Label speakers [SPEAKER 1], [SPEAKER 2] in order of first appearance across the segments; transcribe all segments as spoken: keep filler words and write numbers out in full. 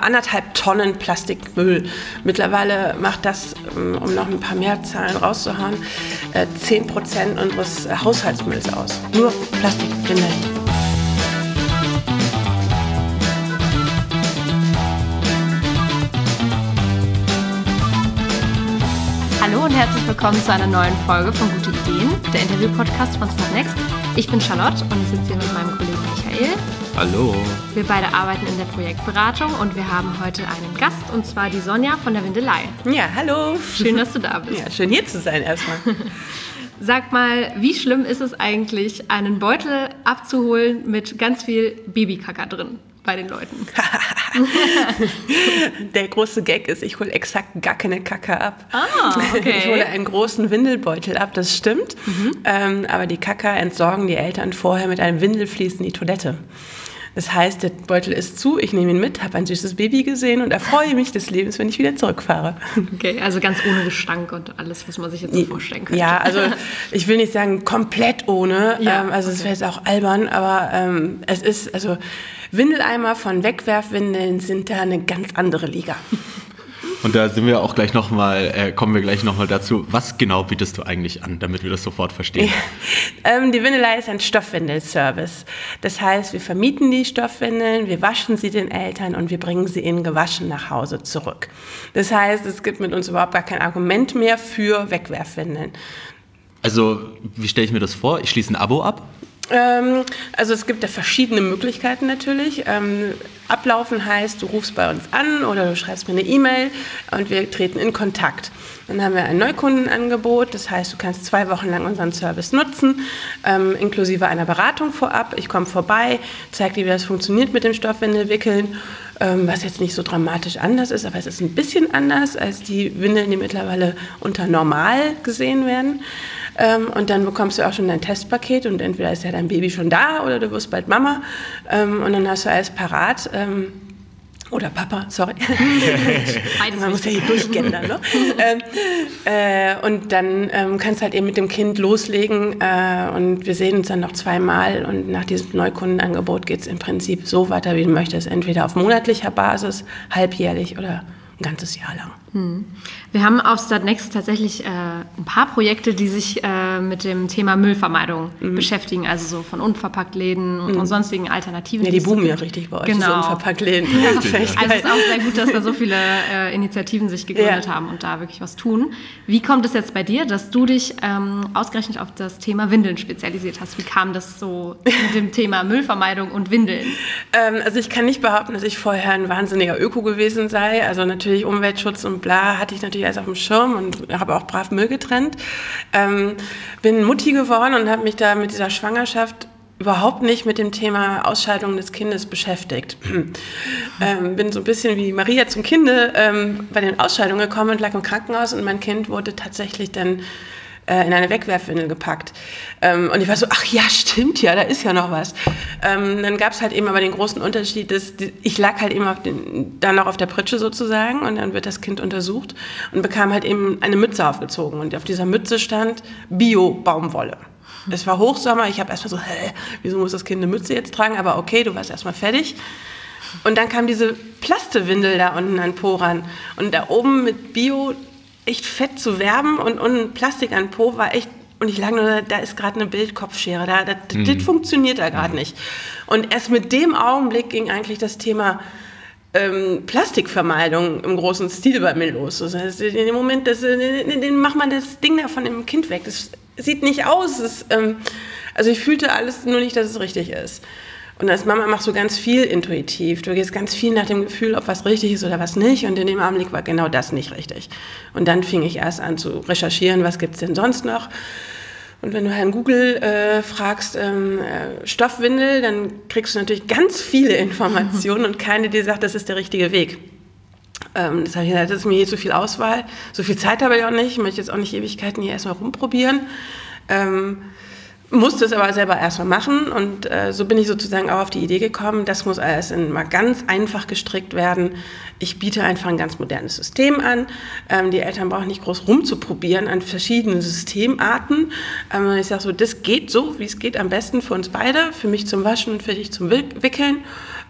[SPEAKER 1] anderthalb Tonnen Plastikmüll. Mittlerweile macht das, um noch ein paar mehr Zahlen rauszuhauen, zehn Prozent unseres Haushaltsmülls aus. Nur Plastikwindeln.
[SPEAKER 2] Hallo und herzlich willkommen zu einer neuen Folge von Gute Ideen, der Interview-Podcast von Startnext. Ich bin Charlotte und ich sitze hier mit meinem Kollegen Michael.
[SPEAKER 3] Hallo.
[SPEAKER 2] Wir beide arbeiten in der Projektberatung und wir haben heute einen Gast, und zwar die Sonja von der Windelei.
[SPEAKER 1] Ja, hallo.
[SPEAKER 2] Schön, dass du da bist.
[SPEAKER 1] Ja, schön hier zu sein erstmal.
[SPEAKER 2] Sag mal, wie schlimm ist es eigentlich, einen Beutel abzuholen mit ganz viel Babykacker drin bei den Leuten?
[SPEAKER 1] Der große Gag ist, ich hole exakt gar keine Kacke ab.
[SPEAKER 2] Ah, okay.
[SPEAKER 1] Ich hole einen großen Windelbeutel ab, das stimmt. Mhm. Ähm, aber die Kacke entsorgen die Eltern vorher mit einem Windelflies in die Toilette. Das heißt, der Beutel ist zu, ich nehme ihn mit, habe ein süßes Baby gesehen und erfreue mich des Lebens, wenn ich wieder zurückfahre.
[SPEAKER 2] Okay, also ganz ohne Gestank und alles, was man sich jetzt so vorstellen könnte.
[SPEAKER 1] Ja, also ich will nicht sagen komplett ohne,
[SPEAKER 2] ja,
[SPEAKER 1] ähm, also es
[SPEAKER 2] okay.
[SPEAKER 1] wäre jetzt auch albern, aber ähm, es ist, also Windeleimer von Wegwerfwindeln sind da eine ganz andere Liga.
[SPEAKER 3] Und da sind wir auch gleich noch mal, äh, kommen wir gleich nochmal dazu, was genau bietest du eigentlich an, damit wir das sofort verstehen?
[SPEAKER 1] ähm, die Windelei ist ein Stoffwindelservice. Das heißt, wir vermieten die Stoffwindeln, wir waschen sie den Eltern und wir bringen sie ihnen gewaschen nach Hause zurück. Das heißt, es gibt mit uns überhaupt gar kein Argument mehr für Wegwerfwindeln.
[SPEAKER 3] Also, wie stelle ich mir das vor? Ich schließe ein Abo ab?
[SPEAKER 1] Ähm, also es gibt da verschiedene Möglichkeiten natürlich. Ähm, ablaufen heißt, du rufst bei uns an oder du schreibst mir eine E-Mail und wir treten in Kontakt. Dann haben wir ein Neukundenangebot, das heißt, du kannst zwei Wochen lang unseren Service nutzen, ähm, inklusive einer Beratung vorab. Ich komme vorbei, zeige dir, wie das funktioniert mit dem Stoffwindelwickeln, ähm, was jetzt nicht so dramatisch anders ist, aber es ist ein bisschen anders als die Windeln, die mittlerweile unter normal gesehen werden. Ähm, und dann bekommst du auch schon dein Testpaket und entweder ist ja dein Baby schon da oder du wirst bald Mama ähm, und dann hast du alles parat. Ähm, oder Papa, sorry. Man muss ja hier durchgendern, ne? ähm, äh, und dann ähm, kannst du halt eben mit dem Kind loslegen äh, und wir sehen uns dann noch zweimal und nach diesem Neukundenangebot geht es im Prinzip so weiter, wie du möchtest. Entweder auf monatlicher Basis, halbjährlich oder ein ganzes Jahr lang.
[SPEAKER 2] Hm. Wir haben auf Startnext tatsächlich äh, ein paar Projekte, die sich äh, mit dem Thema Müllvermeidung mhm. beschäftigen, also so von Unverpacktläden und, mhm. und sonstigen Alternativen.
[SPEAKER 1] Ja, die boomen ja richtig bei euch,
[SPEAKER 2] genau.
[SPEAKER 1] diese Unverpacktläden.
[SPEAKER 2] Ja. Also es ist auch sehr gut, dass da so viele äh, Initiativen sich gegründet
[SPEAKER 1] ja.
[SPEAKER 2] haben und da wirklich was tun. Wie kommt es jetzt bei dir, dass du dich ähm, ausgerechnet auf das Thema Windeln spezialisiert hast? Wie kam das so mit dem Thema Müllvermeidung und Windeln?
[SPEAKER 1] Ähm, also ich kann nicht behaupten, dass ich vorher ein wahnsinniger Öko gewesen sei. Also natürlich Umweltschutz und bla hatte ich natürlich alles auf dem Schirm und habe auch brav Müll getrennt. Ähm, bin Mutti geworden und habe mich da mit dieser Schwangerschaft überhaupt nicht mit dem Thema Ausscheidung des Kindes beschäftigt. ähm, bin so ein bisschen wie Maria zum Kinde ähm, bei den Ausscheidungen gekommen und lag im Krankenhaus und mein Kind wurde tatsächlich dann in eine Wegwerfwindel gepackt. Ähm, und ich war so, ach ja, stimmt ja, da ist ja noch was. Ähm, dann gab es halt eben aber den großen Unterschied, dass die, ich lag halt eben auf den, dann noch auf der Pritsche sozusagen und dann wird das Kind untersucht und bekam halt eben eine Mütze aufgezogen und auf dieser Mütze stand Bio-Baumwolle. Es war Hochsommer, ich habe erstmal so, hä, wieso muss das Kind eine Mütze jetzt tragen? Aber okay, du warst erstmal fertig. Und dann kam diese Plastewindel da unten an Po ran und da oben mit Bio echt fett zu werben und, und Plastik an Po war echt, und ich lag nur da, da ist gerade eine Bildkopfschere, da, da, mhm. das funktioniert da gerade mhm. nicht. Und erst mit dem Augenblick ging eigentlich das Thema ähm, Plastikvermeidung im großen Stil bei mir los. Das heißt, in dem Moment, das, in dem macht man das Ding da von dem Kind weg, das sieht nicht aus. Das, ähm, also ich fühlte alles, nur nicht, dass es richtig ist. Und als Mama machst du ganz viel intuitiv. Du gehst ganz viel nach dem Gefühl, ob was richtig ist oder was nicht. Und in dem Augenblick war genau das nicht richtig. Und dann fing ich erst an zu recherchieren, was gibt es denn sonst noch. Und wenn du Herrn Google äh, fragst, ähm, äh, Stoffwindel, dann kriegst du natürlich ganz viele Informationen und keine, die sagt, das ist der richtige Weg. Ähm, das habe ich gesagt, das ist mir hier zu viel Auswahl. So viel Zeit habe ich auch nicht. Ich möchte jetzt auch nicht Ewigkeiten hier erstmal rumprobieren. Ähm, musste es aber selber erstmal machen und äh, so bin ich sozusagen auch auf die Idee gekommen, das muss alles in, mal ganz einfach gestrickt werden. Ich biete einfach ein ganz modernes System an. Ähm, die Eltern brauchen nicht groß rumzuprobieren an verschiedenen Systemarten. Ähm, ich sage so, das geht so, wie es geht, am besten für uns beide, für mich zum Waschen und für dich zum Wickeln.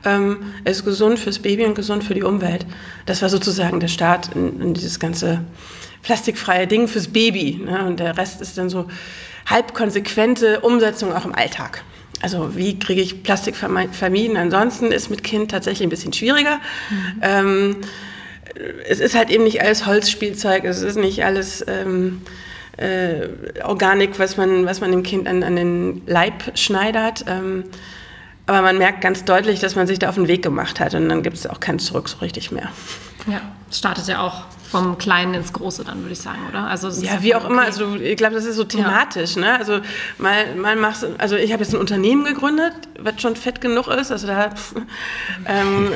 [SPEAKER 1] ähm, es ist gesund fürs Baby und gesund für die Umwelt. Das war sozusagen der Start in, in dieses ganze plastikfreie Ding fürs Baby. Ne? Und der Rest ist dann so halb konsequente Umsetzung auch im Alltag. Also wie kriege ich Plastik vermieden? Ansonsten ist mit Kind tatsächlich ein bisschen schwieriger. Mhm. Ähm, es ist halt eben nicht alles Holzspielzeug, es ist nicht alles ähm, äh, Organik, was man, was man dem Kind an, an den Leib schneidert. Ähm, aber man merkt ganz deutlich, dass man sich da auf den Weg gemacht hat und dann gibt es auch kein Zurück so richtig mehr.
[SPEAKER 2] Ja, es startet ja auch vom Kleinen ins Große dann, würde ich sagen, oder? Also es ist
[SPEAKER 1] ja, wie auch okay. immer. Also ich glaube, das ist so thematisch. Ja. Ne? Also mal, mal machst, also ich habe jetzt ein Unternehmen gegründet, was schon fett genug ist. Also da ähm,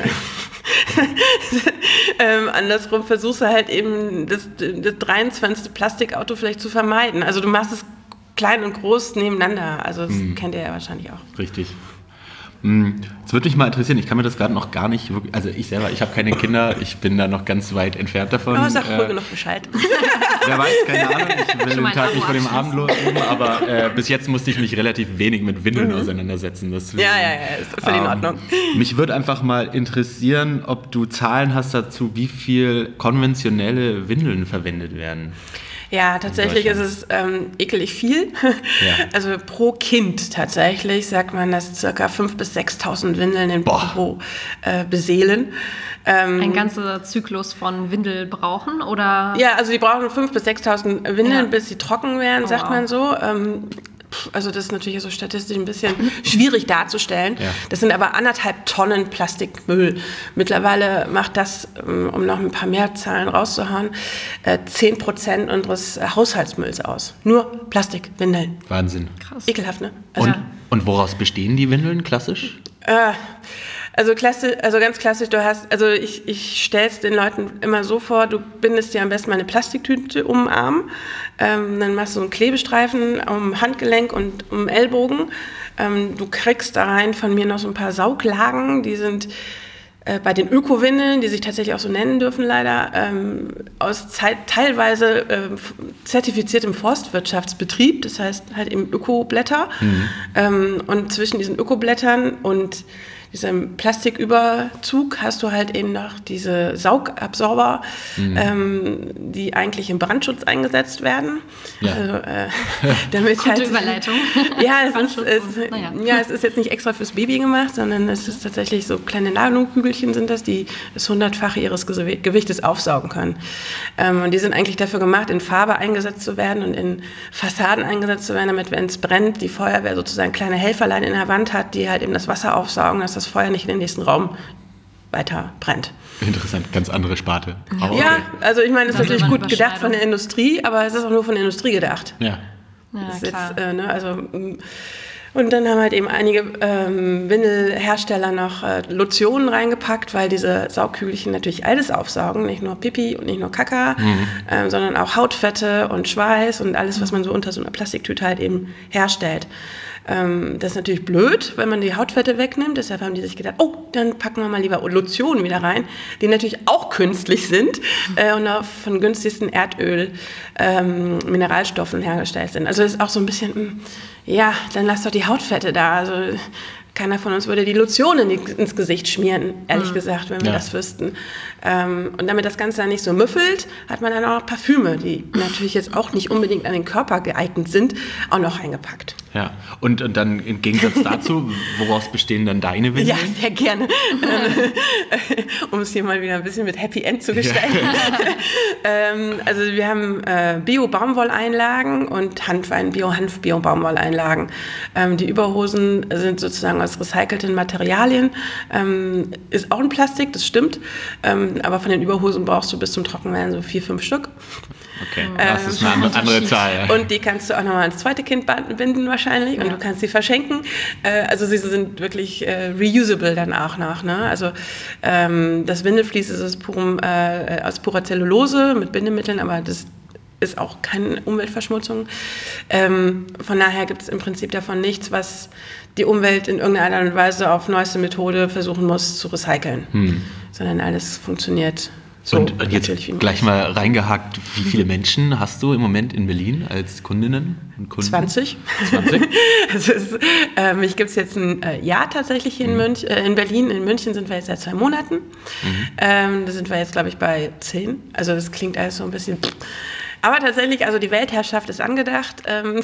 [SPEAKER 1] ähm, andersrum versuchst du halt eben das, das dreiundzwanzigste Plastikauto vielleicht zu vermeiden. Also du machst es klein und groß nebeneinander. Also das hm. kennt ihr ja wahrscheinlich auch.
[SPEAKER 3] Richtig. Jetzt würde mich mal interessieren, ich kann mir das gerade noch gar nicht wirklich, also ich selber, ich habe keine Kinder, ich bin da noch ganz weit entfernt davon.
[SPEAKER 1] Aber sag ruhig äh, noch Bescheid.
[SPEAKER 3] Wer weiß, keine Ahnung, ich will den Tag nicht vor dem Abend loben, aber äh, bis jetzt musste ich mich relativ wenig mit Windeln mhm. auseinandersetzen. Das,
[SPEAKER 1] ja, ja, ja, ist völlig ähm, in Ordnung.
[SPEAKER 3] Mich würde einfach mal interessieren, ob du Zahlen hast dazu, wie viel konventionelle Windeln verwendet werden.
[SPEAKER 1] Ja, tatsächlich ist es ähm, ekelig viel. Ja. Also pro Kind tatsächlich sagt man, dass ca. fünftausend bis sechstausend Windeln in pro äh, beseelen.
[SPEAKER 2] Ähm, Ein ganzer Zyklus von Windel brauchen, oder?
[SPEAKER 1] Ja, also die brauchen fünftausend bis sechstausend Windeln, ja. bis sie trocken werden,
[SPEAKER 2] oh,
[SPEAKER 1] sagt
[SPEAKER 2] wow.
[SPEAKER 1] man so. Ähm, Also das ist natürlich so statistisch ein bisschen schwierig darzustellen. Ja. Das sind aber anderthalb Tonnen Plastikmüll. Mittlerweile macht das, um noch ein paar mehr Zahlen rauszuhauen, zehn Prozent unseres Haushaltsmülls aus. Nur Plastikwindeln.
[SPEAKER 3] Wahnsinn.
[SPEAKER 1] Krass. Ekelhaft, ne?
[SPEAKER 3] Also und, und woraus bestehen die Windeln klassisch?
[SPEAKER 1] Äh, Also, klassisch, also ganz klassisch, du hast, also ich, ich stelle es den Leuten immer so vor, du bindest dir am besten mal eine Plastiktüte um den Arm, ähm, dann machst du einen Klebestreifen um Handgelenk und um Ellbogen. Ähm, du kriegst da rein von mir noch so ein paar Sauglagen, die sind äh, bei den Öko-Windeln, die sich tatsächlich auch so nennen dürfen leider, ähm, aus Zeit, teilweise äh, zertifiziertem Forstwirtschaftsbetrieb, das heißt halt eben Ökoblätter. Mhm. Ähm, und zwischen diesen Ökoblättern und diesem Plastiküberzug hast du halt eben noch diese Saugabsorber, mhm. ähm, die eigentlich im Brandschutz eingesetzt werden.
[SPEAKER 2] Ja.
[SPEAKER 1] Also, äh, damit
[SPEAKER 2] Gute
[SPEAKER 1] halt,
[SPEAKER 2] Überleitung.
[SPEAKER 1] Ja, es ist, es, naja. ja, es ist jetzt nicht extra fürs Baby gemacht, sondern es ist tatsächlich so kleine Nano-Kügelchen sind das, die das hundertfache ihres Gewichtes aufsaugen können. Ähm, und die sind eigentlich dafür gemacht, in Farbe eingesetzt zu werden und in Fassaden eingesetzt zu werden, damit, wenn es brennt, die Feuerwehr sozusagen kleine Helferlein in der Wand hat, die halt eben das Wasser aufsaugen, dass das Feuer nicht in den nächsten Raum weiter brennt.
[SPEAKER 3] Interessant, ganz andere Sparte.
[SPEAKER 1] Aber ja, okay. Also ich meine, das ist natürlich gut gedacht von der Industrie, aber es ist auch nur von der Industrie gedacht.
[SPEAKER 3] Ja.
[SPEAKER 2] Ja,
[SPEAKER 1] das ist
[SPEAKER 2] klar.
[SPEAKER 1] Jetzt, äh, ne, also, und dann haben halt eben einige ähm, Windelhersteller noch äh, Lotionen reingepackt, weil diese Saugkügelchen natürlich alles aufsaugen, nicht nur Pipi und nicht nur Kaka, mhm. ähm, sondern auch Hautfette und Schweiß und alles, was man so unter so einer Plastiktüte halt eben herstellt. Ähm, das ist natürlich blöd, wenn man die Hautfette wegnimmt. Deshalb haben die sich gedacht, oh, dann packen wir mal lieber Lotionen wieder rein, die natürlich auch künstlich sind äh, und auch von günstigsten Erdöl, ähm, Mineralstoffen hergestellt sind. Also das ist auch so ein bisschen, mh, ja, dann lass doch die Hautfette da. Also keiner von uns würde die Lotion in die, ins Gesicht schmieren, ehrlich mhm. gesagt, wenn wir ja. das wüssten. Ähm, und damit das Ganze dann nicht so müffelt, hat man dann auch noch Parfüme, die natürlich jetzt auch nicht unbedingt an den Körper geeignet sind, auch noch eingepackt.
[SPEAKER 3] Ja, und, und dann im Gegensatz dazu, woraus bestehen dann deine Windeln?
[SPEAKER 1] Ja, sehr gerne. Um es hier mal wieder ein bisschen mit Happy End zu gestalten. ähm, also wir haben äh, Bio-Baumwolleinlagen und Hanfwein, Bio-Hanf, Bio-Baumwolleinlagen. Ähm, die Überhosen sind sozusagen aus recycelten Materialien. Ähm, ist auch ein Plastik, das stimmt. Ähm, aber von den Überhosen brauchst du bis zum Trockenwerden so vier, fünf Stück.
[SPEAKER 3] Okay, das ähm, ist eine andere, andere Zahl. Ja.
[SPEAKER 1] Und die kannst du auch nochmal ans zweite Kind binden wahrscheinlich und ja. du kannst sie verschenken. Äh, also sie sind wirklich äh, reusable dann auch noch. Ne? Also ähm, das Windelflies ist aus, purem, äh, aus purer Zellulose mit Bindemitteln, aber das ist auch keine Umweltverschmutzung. Ähm, von daher gibt es im Prinzip davon nichts, was die Umwelt in irgendeiner Art und Weise auf neueste Methode versuchen muss zu recyceln. Hm. Sondern alles funktioniert So,
[SPEAKER 3] und, und jetzt gleich mal reingehakt, wie viele Menschen hast du im Moment in Berlin als Kundinnen und Kunden?
[SPEAKER 1] zwanzig.
[SPEAKER 3] zwanzig?
[SPEAKER 1] Es ist, äh, mich gibt es jetzt ein äh, Jahr tatsächlich hier in, Münch, äh, in Berlin. In München sind wir jetzt seit zwei Monaten. Mhm. Ähm, da sind wir jetzt, glaube ich, bei zehn. Also das klingt alles so ein bisschen... Aber tatsächlich, also die Weltherrschaft ist angedacht. Ähm,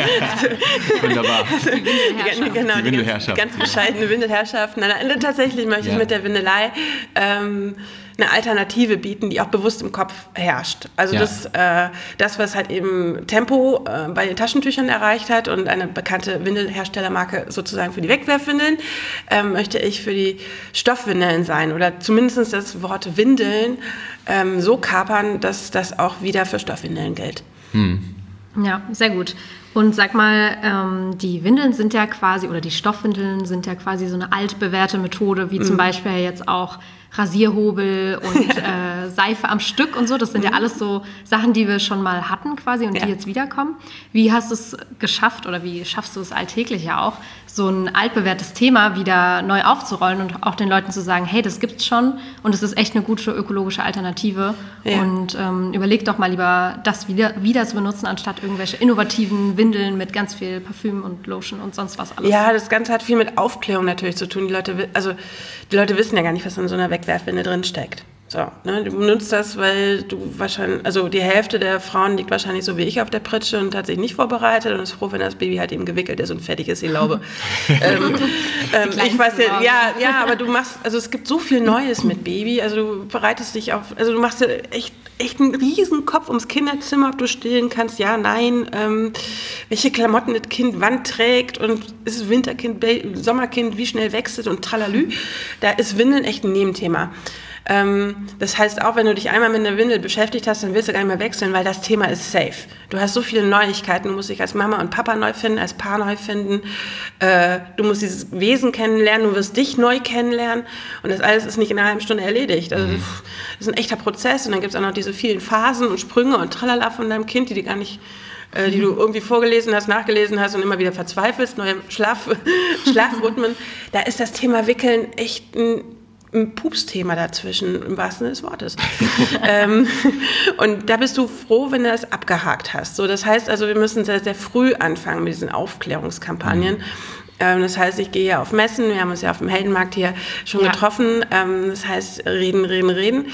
[SPEAKER 3] Wunderbar.
[SPEAKER 1] Also, die Windelherrschaft. Genau, die Windelherrschaft. Ganz, ganz bescheidene Windelherrschaft. Nein, nein, tatsächlich möchte ja. ich mit der Windelei ähm, eine Alternative bieten, die auch bewusst im Kopf herrscht. Also ja. das, äh, das, was halt eben Tempo äh, bei den Taschentüchern erreicht hat und eine bekannte Windelherstellermarke sozusagen für die Wegwerfwindeln, ähm, möchte ich für die Stoffwindeln sein oder zumindest das Wort Windeln ähm, so kapern, dass das auch wieder für Stoffwindeln gilt.
[SPEAKER 3] Hm.
[SPEAKER 2] Ja, sehr gut. Und sag mal, ähm, die Windeln sind ja quasi, oder die Stoffwindeln sind ja quasi so eine altbewährte Methode, wie mm. zum Beispiel jetzt auch Rasierhobel und äh, Seife am Stück und so. Das sind ja alles so Sachen, die wir schon mal hatten quasi und ja. die jetzt wiederkommen. Wie hast du es geschafft oder wie schaffst du es alltäglich ja auch, so ein altbewährtes Thema wieder neu aufzurollen und auch den Leuten zu sagen, hey, das gibt's schon und es ist echt eine gute ökologische Alternative ja. und ähm, überleg doch mal lieber, das wieder, wieder zu benutzen, anstatt irgendwelche innovativen Windeln mit ganz viel Parfüm und Lotion und sonst was alles.
[SPEAKER 1] Ja, das Ganze hat viel mit Aufklärung natürlich zu tun. Die Leute, also, die Leute wissen ja gar nicht, was in so einer Wegwerfwindel drin steckt. So, ne? Du benutzt das, weil du wahrscheinlich, also die Hälfte der Frauen liegt wahrscheinlich so wie ich auf der Pritsche und hat sich nicht vorbereitet und ist froh, wenn das Baby halt eben gewickelt ist und fertig ist, ich glaube. ähm, ähm, ich weiß ja, ja, ja, aber du machst, also es gibt so viel Neues mit Baby, also du bereitest dich auf, also du machst ja echt, echt einen riesen Kopf ums Kinderzimmer, ob du stillen kannst, ja, nein, ähm, welche Klamotten das Kind wann trägt und ist es Winterkind, Baby, Sommerkind, wie schnell wechselt und tralalü. Da ist Windeln echt ein Nebenthema. Ähm, das heißt, auch wenn du dich einmal mit einer Windel beschäftigt hast, dann willst du gar nicht mehr wechseln, weil das Thema ist safe. Du hast so viele Neuigkeiten, du musst dich als Mama und Papa neu finden, als Paar neu finden, äh, du musst dieses Wesen kennenlernen, du wirst dich neu kennenlernen und das alles ist nicht in einer halben Stunde erledigt. Also, pff, das ist ein echter Prozess und dann gibt es auch noch diese vielen Phasen und Sprünge und Tralala von deinem Kind, die du gar nicht die du irgendwie vorgelesen hast, nachgelesen hast und immer wieder verzweifelst, neue Schlaf, Schlafrhythmen. Da ist das Thema Wickeln echt ein ein Pupsthema dazwischen, im wahrsten Sinne des Wortes. ähm, und da bist du froh, wenn du das abgehakt hast. So, das heißt also, wir müssen sehr, sehr früh anfangen mit diesen Aufklärungskampagnen. Mhm. Ähm, das heißt, ich gehe ja auf Messen, wir haben uns ja auf dem Heldenmarkt hier schon ja. getroffen. Ähm, das heißt, reden, reden, reden.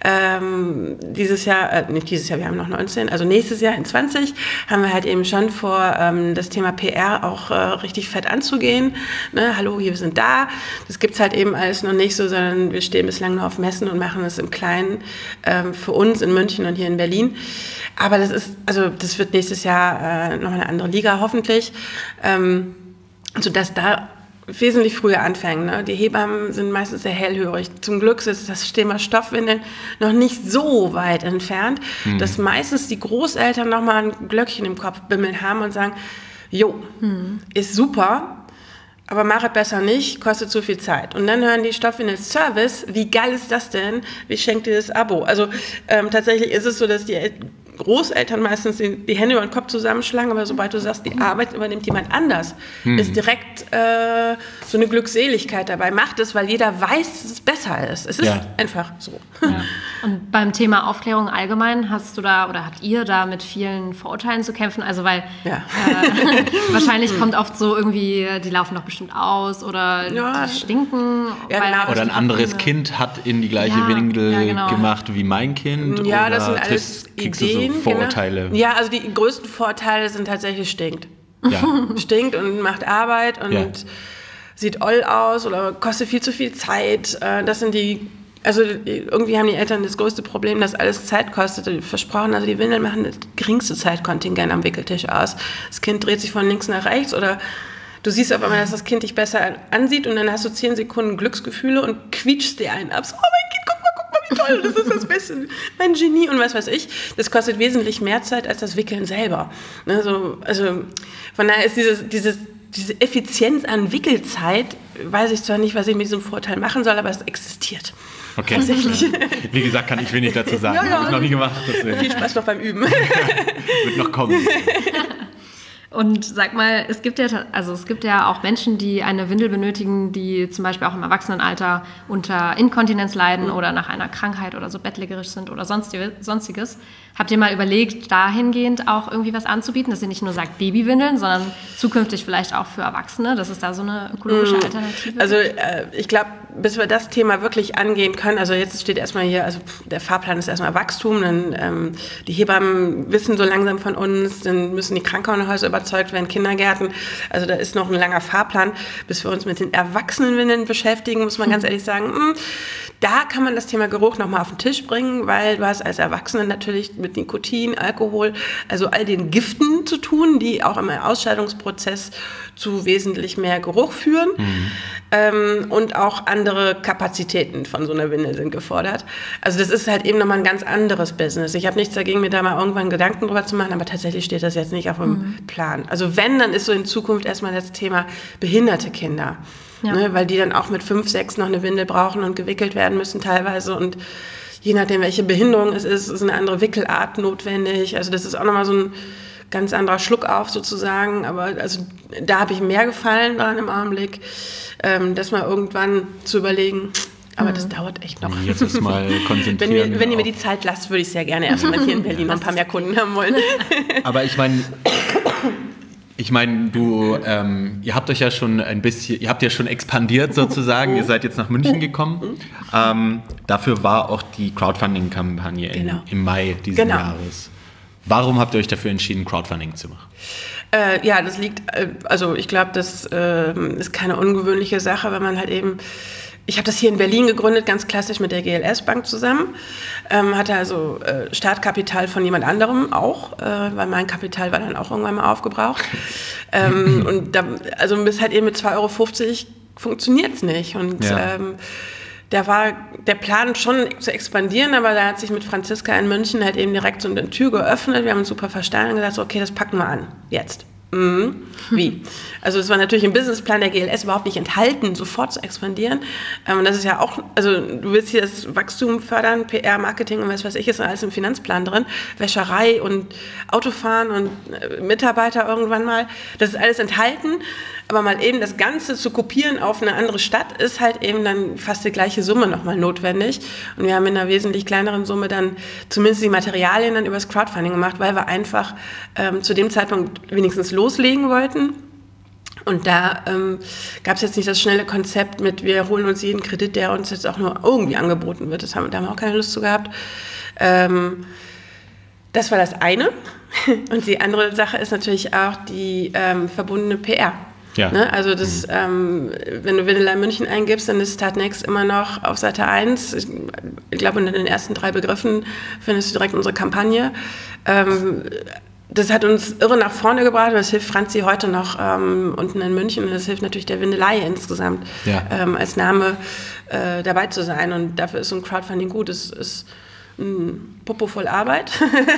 [SPEAKER 1] Ähm, dieses Jahr, äh, nicht dieses Jahr, wir haben noch neunzehn, also nächstes Jahr in zwanzig haben wir halt eben schon vor, ähm, das Thema P R auch äh, richtig fett anzugehen. Ne? Hallo, hier, wir sind da. Das gibt's halt eben alles noch nicht so, sondern wir stehen bislang nur auf Messen und machen es im Kleinen ähm, für uns in München und hier in Berlin. Aber das ist, also das wird nächstes Jahr äh, noch eine andere Liga hoffentlich. Ähm, sodass da wesentlich früher anfangen. Ne? Die Hebammen sind meistens sehr hellhörig. Zum Glück ist das Thema Stoffwindeln noch nicht so weit entfernt, mhm. dass meistens die Großeltern nochmal ein Glöckchen im Kopf bimmeln haben und sagen, jo, mhm. ist super, aber mach es besser nicht, kostet zu viel Zeit. Und dann hören die Stoffwindel-Service, wie geil ist das denn? Wie schenkt ihr das Abo? Also ähm, tatsächlich ist es so, dass die Großeltern meistens die, die Hände über den Kopf zusammenschlagen, aber sobald du sagst, die Arbeit übernimmt jemand anders, hm. ist direkt äh, so eine Glückseligkeit dabei. Macht es, weil jeder weiß, dass es besser ist. Es ist ja. einfach so.
[SPEAKER 2] Ja. Und beim Thema Aufklärung allgemein, hast du da oder habt ihr da mit vielen Vorurteilen zu kämpfen? Also weil ja. äh, wahrscheinlich kommt oft so irgendwie, die laufen doch bestimmt aus oder
[SPEAKER 1] ja.
[SPEAKER 2] die stinken.
[SPEAKER 1] Ja, genau.
[SPEAKER 3] Oder ein anderes Kind hat in die gleiche ja, Windel ja, genau. gemacht wie mein Kind.
[SPEAKER 1] Ja,
[SPEAKER 3] oder
[SPEAKER 1] das sind alles
[SPEAKER 3] kriegst
[SPEAKER 1] Ideen.
[SPEAKER 3] Du so Vorurteile.
[SPEAKER 1] Genau. Ja, also die größten Vorteile sind tatsächlich stinkt.
[SPEAKER 3] Ja.
[SPEAKER 1] Stinkt und macht Arbeit und ja. sieht oll aus oder kostet viel zu viel Zeit. Das sind die, also irgendwie haben die Eltern das größte Problem, dass alles Zeit kostet. Versprochen, also die Windeln machen das geringste Zeitkontingent am Wickeltisch aus. Das Kind dreht sich von links nach rechts oder du siehst auf einmal, dass das Kind dich besser ansieht und dann hast du zehn Sekunden Glücksgefühle und quietschst dir einen ab. So, oh mein Kind, guck mal, guck mal, wie toll, das ist das Beste, mein Genie und was weiß ich. Das kostet wesentlich mehr Zeit als das Wickeln selber. Ne, so, also von daher ist dieses, dieses, diese Effizienz an Wickelzeit, weiß ich zwar nicht, was ich mit diesem Vorteil machen soll, aber es existiert.
[SPEAKER 3] Okay. Tatsächlich. Wie gesagt, kann ich wenig dazu sagen. Ja, ja. Habe ich noch nie gemacht. Deswegen.
[SPEAKER 1] Viel Spaß noch beim Üben.
[SPEAKER 3] Wird noch kommen.
[SPEAKER 2] Und sag mal, es gibt ja, also es gibt ja auch Menschen, die eine Windel benötigen, die zum Beispiel auch im Erwachsenenalter unter Inkontinenz leiden mhm. oder nach einer Krankheit oder so bettlägerisch sind oder sonstiges. Habt ihr mal überlegt, dahingehend auch irgendwie was anzubieten, dass ihr nicht nur sagt Babywindeln, sondern zukünftig vielleicht auch für Erwachsene, dass es da so eine ökologische Alternative
[SPEAKER 1] also,
[SPEAKER 2] gibt?
[SPEAKER 1] Also äh, ich glaube, bis wir das Thema wirklich angehen können, also jetzt steht erstmal hier, also der Fahrplan ist erstmal Wachstum, dann ähm, die Hebammen wissen so langsam von uns, dann müssen die Krankenhäuser überzeugt werden, Kindergärten, also da ist noch ein langer Fahrplan, bis wir uns mit den Erwachsenenwindeln beschäftigen, muss man ganz ehrlich sagen, mh, da kann man das Thema Geruch nochmal auf den Tisch bringen, weil du hast als Erwachsene natürlich mit Nikotin, Alkohol, also all den Giften zu tun, die auch im Ausscheidungsprozess zu wesentlich mehr Geruch führen. Mhm. Ähm, und auch andere Kapazitäten von so einer Windel sind gefordert. Also das ist halt eben nochmal ein ganz anderes Business. Ich habe nichts dagegen, mir da mal irgendwann Gedanken drüber zu machen, aber tatsächlich steht das jetzt nicht auf dem mhm. Plan. Also wenn, dann ist so in Zukunft erstmal das Thema behinderte Kinder. Ja. Ne, weil die dann auch mit fünf, sechs noch eine Windel brauchen und gewickelt werden müssen teilweise und je nachdem, welche Behinderung es ist, ist eine andere Wickelart notwendig. Also das ist auch nochmal so ein ganz anderer Schluck auf sozusagen, aber also da habe ich mehr Gefallen dran im Augenblick, ähm, das mal irgendwann zu überlegen. Aber mhm. das dauert echt noch.
[SPEAKER 3] Jetzt ist mal konzentrieren.
[SPEAKER 1] Wenn, ihr, wenn ihr mir die Zeit lasst, würde ich sehr gerne erstmal hier in Berlin noch ein paar mehr Kunden haben wollen.
[SPEAKER 3] Aber ich meine... Ich meine, du, ähm, ihr habt euch ja schon ein bisschen, ihr habt ja schon expandiert sozusagen, ihr seid jetzt nach München gekommen. Ähm, dafür war auch die Crowdfunding-Kampagne genau. im Mai dieses genau. Jahres. Warum habt ihr euch dafür entschieden, Crowdfunding zu machen?
[SPEAKER 1] Äh, ja, das liegt, äh, also ich glaube, das äh, ist keine ungewöhnliche Sache, wenn man halt eben... Ich habe das hier in Berlin gegründet, ganz klassisch mit der G L S-Bank zusammen. Ähm, hatte also äh, Startkapital von jemand anderem auch, äh, weil mein Kapital war dann auch irgendwann mal aufgebraucht. ähm, und da, also bis halt eben mit zwei Euro fünfzig funktioniert es nicht. Und ja. ähm, da war der Plan schon zu expandieren, aber da hat sich mit Franziska in München halt eben direkt so eine Tür geöffnet. Wir haben uns super verstanden und gesagt, so, okay, das packen wir an, jetzt. Mhm. Wie? Also es war natürlich im Businessplan der G L S überhaupt nicht enthalten, sofort zu expandieren. Und das ist ja auch, also du willst hier das Wachstum fördern, P R, Marketing und was weiß ich, ist alles im Finanzplan drin. Wäscherei und Autofahren und Mitarbeiter irgendwann mal, das ist alles enthalten. Aber mal eben das Ganze zu kopieren auf eine andere Stadt ist halt eben dann fast die gleiche Summe nochmal notwendig. Und wir haben in einer wesentlich kleineren Summe dann zumindest die Materialien dann übers Crowdfunding gemacht, weil wir einfach ähm, zu dem Zeitpunkt wenigstens loslegen wollten. Und da ähm, gab es jetzt nicht das schnelle Konzept mit, wir holen uns jeden Kredit, der uns jetzt auch nur irgendwie angeboten wird. Das haben, da haben wir auch keine Lust zu gehabt. Ähm, das war das eine. Und die andere Sache ist natürlich auch die ähm, verbundene P R. Ja. Ne? Also das, mhm. ähm, wenn du Windelei München eingibst, dann ist Startnext immer noch auf Seite eins. Ich, ich glaube, in den ersten drei Begriffen findest du direkt unsere Kampagne. Ähm, das hat uns irre nach vorne gebracht. Das hilft Franzi heute noch ähm, unten in München. Und das hilft natürlich der Windelei insgesamt, ja. ähm, als Name äh, dabei zu sein. Und dafür ist so ein Crowdfunding gut. Es ist ein Popo voll Arbeit.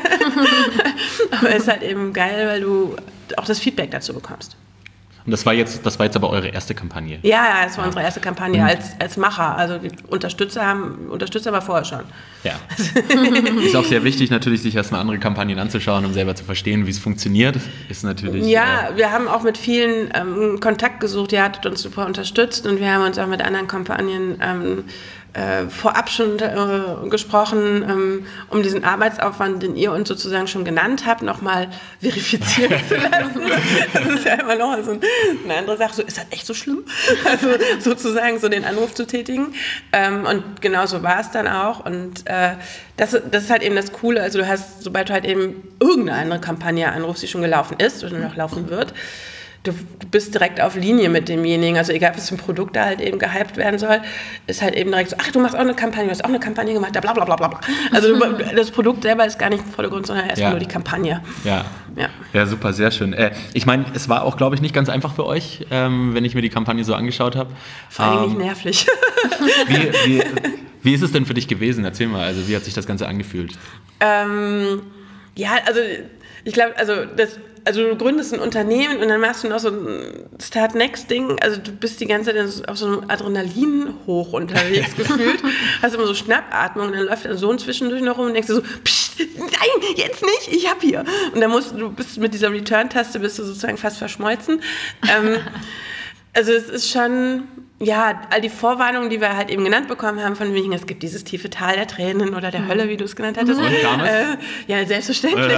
[SPEAKER 1] Aber es ist halt eben geil, weil du auch das Feedback dazu bekommst.
[SPEAKER 3] Und das war jetzt, das war jetzt aber eure erste Kampagne?
[SPEAKER 1] Ja, ja, das war ja. unsere erste Kampagne mhm. als, als Macher. Also die Unterstützer haben Unterstützer aber vorher schon.
[SPEAKER 3] Ja. Ist auch sehr wichtig, natürlich sich erstmal andere Kampagnen anzuschauen, um selber zu verstehen, wie es funktioniert. Ist natürlich.
[SPEAKER 1] Ja,
[SPEAKER 3] äh,
[SPEAKER 1] wir haben auch mit vielen ähm, Kontakt gesucht, die hat uns super unterstützt und wir haben uns auch mit anderen Kampagnen ähm, Äh, vorab schon äh, gesprochen, ähm, um diesen Arbeitsaufwand, den ihr uns sozusagen schon genannt habt, nochmal verifizieren zu lassen. Das ist ja immer noch so eine andere Sache. So, ist das echt so schlimm? Also sozusagen so den Anruf zu tätigen. Ähm, und genau so war es dann auch. Und äh, das, das ist halt eben das Coole. Also du hast, sobald du halt eben irgendeine andere Kampagne anrufst, die schon gelaufen ist oder noch laufen wird, Du, du bist direkt auf Linie mit demjenigen, also egal, was für ein Produkt da halt eben gehypt werden soll, ist halt eben direkt so, ach, du machst auch eine Kampagne, du hast auch eine Kampagne gemacht, bla bla bla bla. Also du, das Produkt selber ist gar nicht im Vordergrund, sondern erstmal ja. nur die Kampagne.
[SPEAKER 3] Ja. Ja. ja, super, sehr schön. Äh, ich meine, es war auch, glaube ich, nicht ganz einfach für euch, ähm, wenn ich mir die Kampagne so angeschaut habe.
[SPEAKER 1] Vor allem ähm, nicht nervlich.
[SPEAKER 3] wie, wie, wie ist es denn für dich gewesen? Erzähl mal, also wie hat sich das Ganze angefühlt?
[SPEAKER 1] Ähm, ja, also ich glaube, also das Also du gründest ein Unternehmen und dann machst du noch so ein Start-Next-Ding. Also du bist die ganze Zeit auf so einem Adrenalin-Hoch unterwegs gefühlt. Hast immer so Schnappatmung und dann läuft dein Sohn zwischendurch noch rum und denkst du so, pssst, nein, jetzt nicht, ich hab hier. Und dann musst du bist mit dieser Return-Taste bist du sozusagen fast verschmolzen. ähm, also es ist schon, ja, all die Vorwarnungen, die wir halt eben genannt bekommen haben, von wegen, es gibt dieses tiefe Tal der Tränen oder der Hölle, wie du es genannt hattest.
[SPEAKER 3] Und damals?
[SPEAKER 1] Äh, ja, selbstverständlich.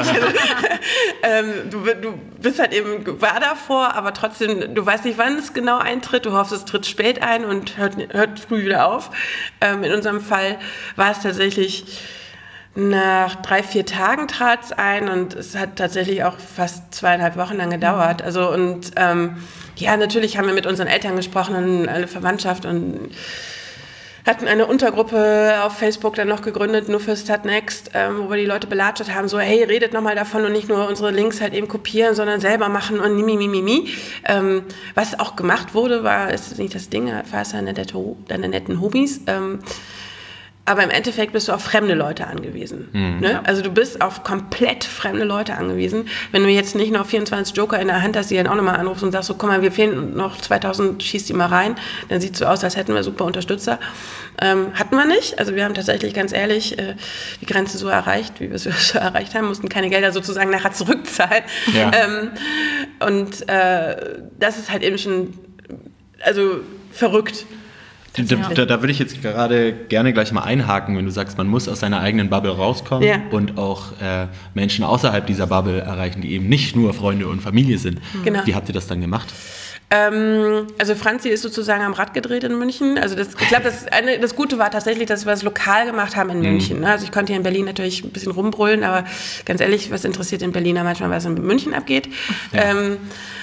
[SPEAKER 1] ähm, du, du bist halt eben gewahr davor, aber trotzdem, du weißt nicht, wann es genau eintritt. Du hoffst, es tritt spät ein und hört, hört früh wieder auf. Ähm, in unserem Fall war es tatsächlich nach drei, vier Tagen trat es ein und es hat tatsächlich auch fast zweieinhalb Wochen lang gedauert. Also und ähm, ja, natürlich haben wir mit unseren Eltern gesprochen und alle Verwandtschaft und hatten eine Untergruppe auf Facebook dann noch gegründet, nur für Statnext, ähm, wo wir die Leute belatscht haben, so hey, redet nochmal davon und nicht nur unsere Links halt eben kopieren, sondern selber machen und mi, mi, mi, mi. Ähm, was auch gemacht wurde, war, ist nicht das Ding, war es deine, deine netten Hobbys, ähm, aber im Endeffekt bist du auf fremde Leute angewiesen. Mhm. Ne? Also du bist auf komplett fremde Leute angewiesen. Wenn du jetzt nicht noch vierundzwanzig Joker in der Hand hast, die dann auch nochmal anrufst und sagst so, guck mal, wir fehlen noch zweitausend, schieß die mal rein, dann sieht es so aus, als hätten wir super Unterstützer. Ähm, hatten wir nicht. Also wir haben tatsächlich ganz ehrlich äh, die Grenze so erreicht, wie wir es so erreicht haben, mussten keine Gelder sozusagen nachher zurückzahlen. Ja. Ähm, und äh, das ist halt eben schon, also verrückt.
[SPEAKER 3] Da, da, da würde ich jetzt gerade gerne gleich mal einhaken, wenn du sagst, man muss aus seiner eigenen Bubble rauskommen ja. und auch äh, Menschen außerhalb dieser Bubble erreichen, die eben nicht nur Freunde und Familie sind. Genau. Wie habt ihr das dann gemacht?
[SPEAKER 1] Ähm, also Franzi ist sozusagen am Rad gedreht in München. Also das, ich glaube, das, das Gute war tatsächlich, dass wir es lokal gemacht haben in München. Mhm. Also ich konnte hier in Berlin natürlich ein bisschen rumbrüllen, aber ganz ehrlich, was interessiert den Berliner manchmal, was in München abgeht. Ja. Ähm,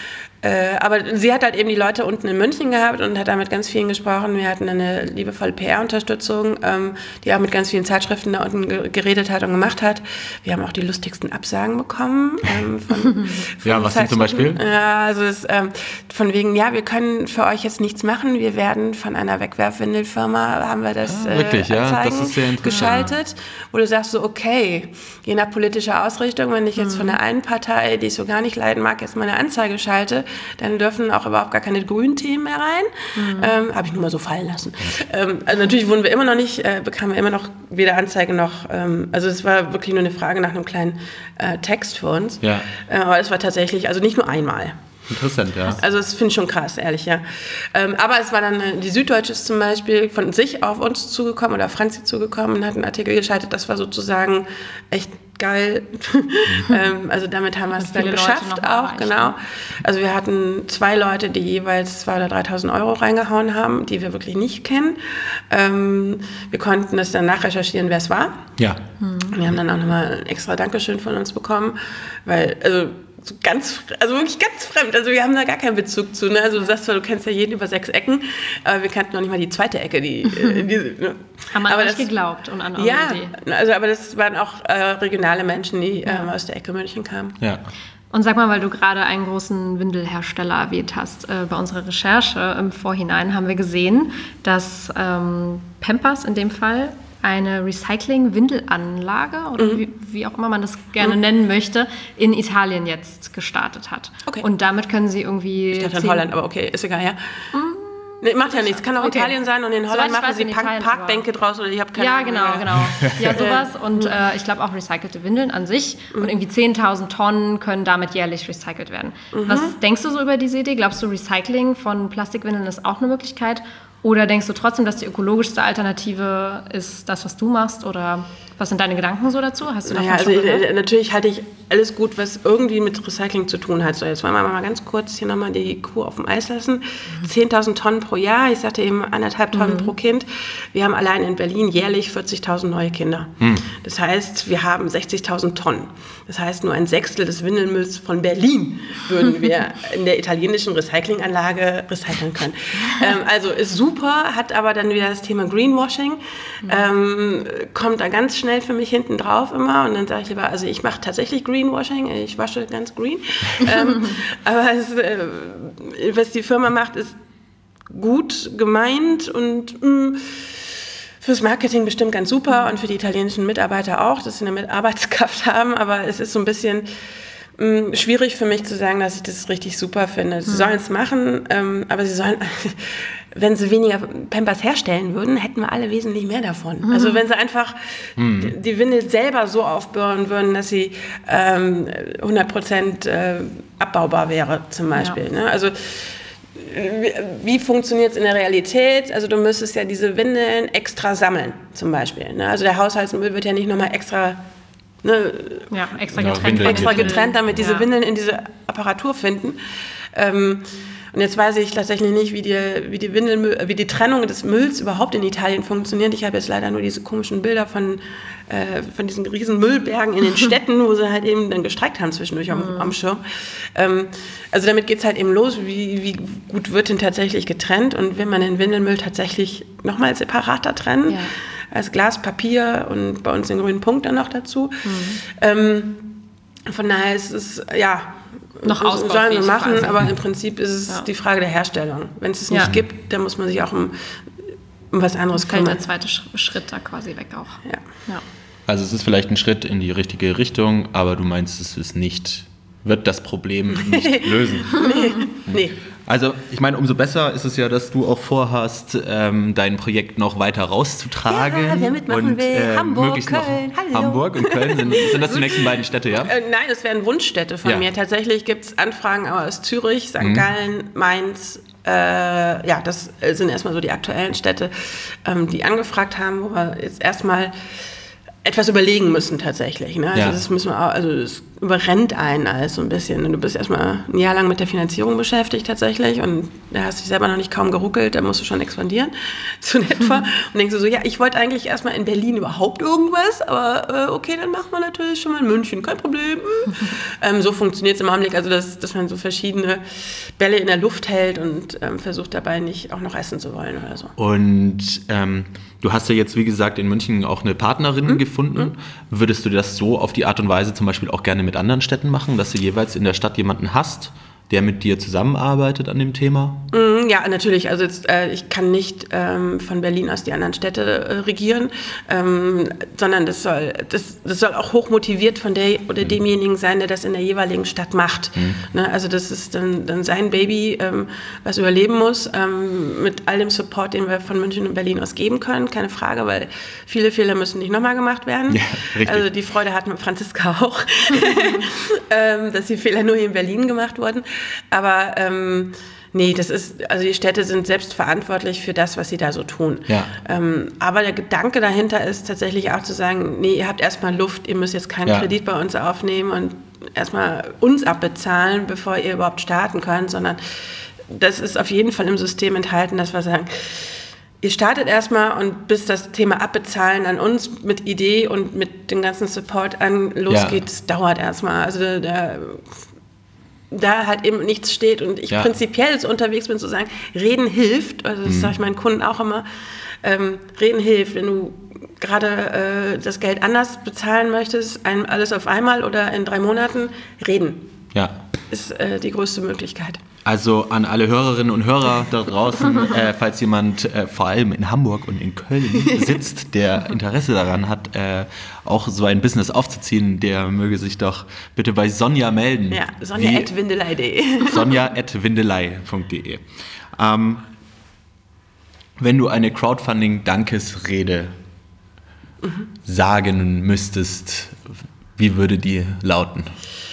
[SPEAKER 1] Äh, aber sie hat halt eben die Leute unten in München gehabt und hat da mit ganz vielen gesprochen. Wir hatten eine liebevolle P R-Unterstützung, ähm, die auch mit ganz vielen Zeitschriften da unten ge- geredet hat und gemacht hat. Wir haben auch die lustigsten Absagen bekommen. Ähm, von, von
[SPEAKER 3] ja, was denn zum Beispiel?
[SPEAKER 1] Ja, also es, ähm, von wegen, ja, wir können für euch jetzt nichts machen. Wir werden von einer Wegwerfwindelfirma, haben wir das
[SPEAKER 3] ah, wirklich,
[SPEAKER 1] äh,
[SPEAKER 3] ja? Das ist sehr
[SPEAKER 1] geschaltet, wo du sagst so, okay, je nach politischer Ausrichtung, wenn ich jetzt mhm. von der einen Partei, die ich so gar nicht leiden mag, jetzt mal eine Anzeige schalte, dann dürfen auch überhaupt gar keine grünen Themen mehr rein. Mhm. Ähm, habe ich nur mal so fallen lassen. Ähm, also natürlich wurden wir immer noch nicht, äh, bekamen wir immer noch weder Anzeige noch, ähm, also es war wirklich nur eine Frage nach einem kleinen äh, Text für uns. Ja. Äh, aber es war tatsächlich, also nicht nur einmal.
[SPEAKER 3] Interessant, ja.
[SPEAKER 1] Also das finde ich schon krass, ehrlich, ja. Ähm, aber es war dann, die Süddeutsche ist zum Beispiel von sich auf uns zugekommen oder Franzi zugekommen und hat einen Artikel geschaltet, das war sozusagen echt geil. ähm, also damit haben wir es dann geschafft auch, genau. Also wir hatten zwei Leute, die jeweils zweitausend oder dreitausend Euro reingehauen haben, die wir wirklich nicht kennen. Ähm, wir konnten das dann nachrecherchieren, wer es war.
[SPEAKER 3] Ja.
[SPEAKER 1] Mhm. Wir haben dann auch nochmal ein extra Dankeschön von uns bekommen, weil, also so ganz, also wirklich ganz fremd. Also wir haben da gar keinen Bezug zu. Ne? Also du sagst zwar, du kennst ja jeden über sechs Ecken, aber wir kannten noch nicht mal die zweite Ecke. Die, äh, die, ne?
[SPEAKER 2] Haben wir
[SPEAKER 1] aber
[SPEAKER 2] nicht geglaubt und an eure
[SPEAKER 1] ja,
[SPEAKER 2] Idee.
[SPEAKER 1] Also aber das waren auch äh, regionale Menschen, die ja. ähm, aus der Ecke München kamen.
[SPEAKER 3] Ja.
[SPEAKER 2] Und sag mal, weil du gerade einen großen Windelhersteller erwähnt hast, äh, bei unserer Recherche im Vorhinein haben wir gesehen, dass ähm, Pampers in dem Fall eine Recycling-Windelanlage oder mhm. wie, wie auch immer man das gerne mhm. nennen möchte, in Italien jetzt gestartet hat. Okay. Und damit können sie irgendwie...
[SPEAKER 1] Ich dachte in Holland, aber okay, ist egal, ja. Mhm. Nee, macht ja nichts. Kann auch okay. Italien sein und in Holland so, machen sie Park- Italien, Parkbänke draus oder ich habe keine
[SPEAKER 2] Ja, genau, genau. Ja, sowas und äh, ich glaube auch recycelte Windeln an sich mhm. und irgendwie zehntausend Tonnen können damit jährlich recycelt werden. Mhm. Was denkst du so über diese Idee? Glaubst du, Recycling von Plastikwindeln ist auch eine Möglichkeit? Oder denkst du trotzdem, dass die ökologischste Alternative ist das, was du machst? Oder was sind deine Gedanken so dazu? Hast du davon
[SPEAKER 1] naja,
[SPEAKER 2] schon
[SPEAKER 1] also
[SPEAKER 2] gehört?
[SPEAKER 1] Natürlich halte ich alles gut, was irgendwie mit Recycling zu tun hat. So, jetzt wollen wir mal ganz kurz hier nochmal die Kuh auf dem Eis lassen. Mhm. zehntausend Tonnen pro Jahr, ich sagte eben anderthalb Tonnen mhm. pro Kind. Wir haben allein in Berlin jährlich vierzigtausend neue Kinder. Mhm. Das heißt, wir haben sechzigtausend Tonnen. Das heißt, nur ein Sechstel des Windelmülls von Berlin würden wir in der italienischen Recyclinganlage recyceln können. ähm, also ist super, hat aber dann wieder das Thema Greenwashing. Mhm. Ähm, kommt da ganz schnell für mich hinten drauf immer und dann sage ich lieber, also ich mache tatsächlich Greenwashing, ich wasche ganz green. ähm, aber es, äh, was die Firma macht, ist gut gemeint und mh, fürs Marketing bestimmt ganz super und für die italienischen Mitarbeiter auch, dass sie eine Arbeitskraft haben, aber es ist so ein bisschen mh, schwierig für mich zu sagen, dass ich das richtig super finde. Sie mhm. sollen es machen, ähm, aber sie sollen wenn sie weniger Pampers herstellen würden, hätten wir alle wesentlich mehr davon. Mhm. Also wenn sie einfach mhm. die, die Windel selber so aufbauen würden, dass sie ähm, hundert Prozent äh, abbaubar wäre zum Beispiel. Ja. Ne? Also wie, wie funktioniert es in der Realität? Also du müsstest ja diese Windeln extra sammeln zum Beispiel. Ne? Also der Haushaltsmüll wird ja nicht nochmal extra... Ne,
[SPEAKER 2] ja, extra getrennt.
[SPEAKER 1] Ja, extra getrennt, damit diese ja. Windeln in diese Apparatur finden. Ähm, Und jetzt weiß ich tatsächlich nicht, wie die, wie, die Windelmüll, wie die Trennung des Mülls überhaupt in Italien funktioniert. Ich habe jetzt leider nur diese komischen Bilder von, äh, von diesen riesen Müllbergen in den Städten, wo sie halt eben dann gestreikt haben zwischendurch am, mhm. am Schirm. Ähm, also damit geht es halt eben los, wie, wie gut wird denn tatsächlich getrennt und will man den Windelmüll tatsächlich nochmal separater trennen, ja. als Glas, Papier und bei uns den grünen Punkt dann noch dazu. Mhm. Ähm, von daher ist es, ja...
[SPEAKER 2] noch
[SPEAKER 1] ausbaufähig sollen wir machen, quasi. Aber im Prinzip ist es ja. die Frage der Herstellung. Wenn es es nicht ja. gibt, dann muss man sich auch um, um was anderes kümmern.
[SPEAKER 2] Fällt der zweite Schritt da quasi weg auch.
[SPEAKER 1] Ja.
[SPEAKER 2] Ja.
[SPEAKER 3] Also es ist vielleicht ein Schritt in die richtige Richtung, aber du meinst, es ist nicht, wird das Problem nicht lösen.
[SPEAKER 1] Nee, nee.
[SPEAKER 3] Also ich meine, umso besser ist es ja, dass du auch vorhast, ähm, dein Projekt noch weiter rauszutragen.
[SPEAKER 1] Ja, wer mitmachen
[SPEAKER 3] und,
[SPEAKER 1] will,
[SPEAKER 3] äh,
[SPEAKER 1] Hamburg, Köln, hallo.
[SPEAKER 3] Hamburg und Köln sind, sind das die nächsten beiden Städte, ja?
[SPEAKER 1] Äh, nein, das wären Wunschstädte von ja. mir. Tatsächlich gibt es Anfragen aus Zürich, Sankt Mhm. Gallen, Mainz. Äh, ja, das sind erstmal so die aktuellen Städte, ähm, die angefragt haben, wo wir jetzt erstmal etwas überlegen müssen tatsächlich. Ne? Also
[SPEAKER 3] ja.
[SPEAKER 1] das müssen wir auch, also das überrennt einen alles so ein bisschen. Du bist erstmal ein Jahr lang mit der Finanzierung beschäftigt tatsächlich und da hast dich selber noch nicht kaum geruckelt, da musst du schon expandieren zu etwa und denkst du so, ja, ich wollte eigentlich erstmal in Berlin überhaupt irgendwas, aber äh, okay, dann machen wir natürlich schon mal in München, kein Problem. ähm, so funktioniert es im Augenblick, also dass, dass man so verschiedene Bälle in der Luft hält und ähm, versucht dabei nicht auch noch essen zu wollen oder so.
[SPEAKER 3] Und ähm, du hast ja jetzt, wie gesagt, in München auch eine Partnerin mhm. gefunden. Mhm. Würdest du das so auf die Art und Weise zum Beispiel auch gerne mit anderen Städten machen, dass du jeweils in der Stadt jemanden hast, der mit dir zusammenarbeitet an dem Thema?
[SPEAKER 1] Ja, natürlich. Also jetzt, äh, ich kann nicht ähm, von Berlin aus die anderen Städte äh, regieren, ähm, sondern das soll, das, das soll auch hochmotiviert von der oder demjenigen sein, der das in der jeweiligen Stadt macht. Mhm. Ne? Also das ist dann, dann sein Baby, ähm, was überleben muss, ähm, mit all dem Support, den wir von München und Berlin aus geben können, keine Frage, weil viele Fehler müssen nicht nochmal gemacht werden.
[SPEAKER 3] Ja, richtig.
[SPEAKER 1] Also die Freude hat mit Franziska auch, ähm, dass die Fehler nur hier in Berlin gemacht wurden. Aber ähm, nee, das ist, also die Städte sind selbst verantwortlich für das, was sie da so tun.
[SPEAKER 3] Ja.
[SPEAKER 1] Ähm, aber der Gedanke dahinter ist tatsächlich auch zu sagen, nee, ihr habt erstmal Luft, ihr müsst jetzt keinen ja. Kredit bei uns aufnehmen und erstmal uns abbezahlen, bevor ihr überhaupt starten könnt, sondern das ist auf jeden Fall im System enthalten, dass wir sagen, ihr startet erstmal und bis das Thema Abbezahlen an uns mit Idee und mit dem ganzen Support an losgeht, ja. das dauert erstmal. Also der, der da halt eben nichts steht und ich ja. prinzipiell so unterwegs bin zu sagen, reden hilft, also das mhm. sage ich meinen Kunden auch immer, ähm, reden hilft, wenn du gerade äh, das Geld anders bezahlen möchtest, ein, alles auf einmal oder in drei Monaten, reden
[SPEAKER 3] ja.
[SPEAKER 1] ist äh, die größte Möglichkeit.
[SPEAKER 3] Also an alle Hörerinnen und Hörer da draußen, äh, falls jemand äh, vor allem in Hamburg und in Köln sitzt, der Interesse daran hat, äh, auch so ein Business aufzuziehen, der möge sich doch bitte bei Sonja melden.
[SPEAKER 1] Ja, sonja at windelei punkt de.
[SPEAKER 3] sonja at windelei punkt de. Ähm, wenn du eine Crowdfunding-Dankesrede mhm. sagen müsstest, wie würde die lauten?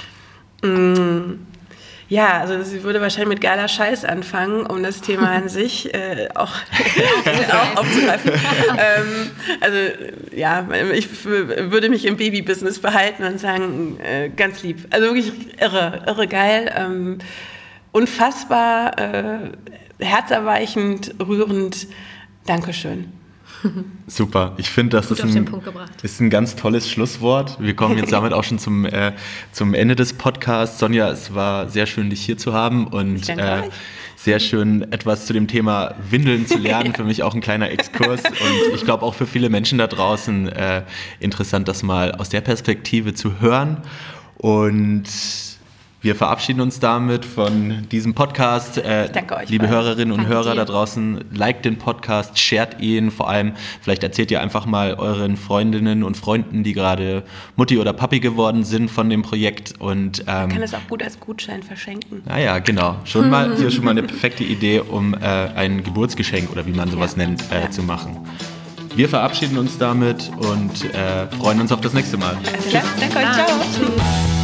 [SPEAKER 1] Mm. Ja, also sie würde wahrscheinlich mit geiler Scheiß anfangen, um das Thema an sich äh, auch, auch aufzugreifen. ähm, also ja, ich f- würde mich im Baby-Business behalten und sagen, äh, ganz lieb. Also wirklich irre, irre geil, ähm, unfassbar, äh, herzerweichend, rührend. Dankeschön.
[SPEAKER 3] Super, ich finde, das ist ein, ist ein ganz tolles Schlusswort. Wir kommen jetzt damit auch schon zum, äh, zum Ende des Podcasts. Sonja, es war sehr schön, dich hier zu haben und äh, sehr schön, etwas zu dem Thema Windeln zu lernen. Für mich auch ein kleiner Exkurs und ich glaube auch für viele Menschen da draußen äh, interessant, das mal aus der Perspektive zu hören. Und Wir verabschieden uns damit von diesem Podcast. Äh,
[SPEAKER 1] danke euch
[SPEAKER 3] liebe
[SPEAKER 1] beiden.
[SPEAKER 3] Hörerinnen und
[SPEAKER 2] Danke
[SPEAKER 3] Hörer
[SPEAKER 2] dir.
[SPEAKER 3] da draußen, liked den Podcast, shared ihn. Vor allem, vielleicht erzählt ihr einfach mal euren Freundinnen und Freunden, die gerade Mutti oder Papi geworden sind von dem Projekt. Und, ähm,
[SPEAKER 1] Man kann es auch gut als Gutschein verschenken.
[SPEAKER 3] naja, genau. Schon mal, hier schon mal eine perfekte Idee, um äh, ein Geburtsgeschenk oder wie man sowas
[SPEAKER 1] Ja.
[SPEAKER 3] nennt, äh,
[SPEAKER 1] Ja.
[SPEAKER 3] zu machen. Wir verabschieden uns damit und äh, freuen uns auf das nächste Mal.
[SPEAKER 1] Also, ja, danke euch, ciao.
[SPEAKER 2] Tschüss.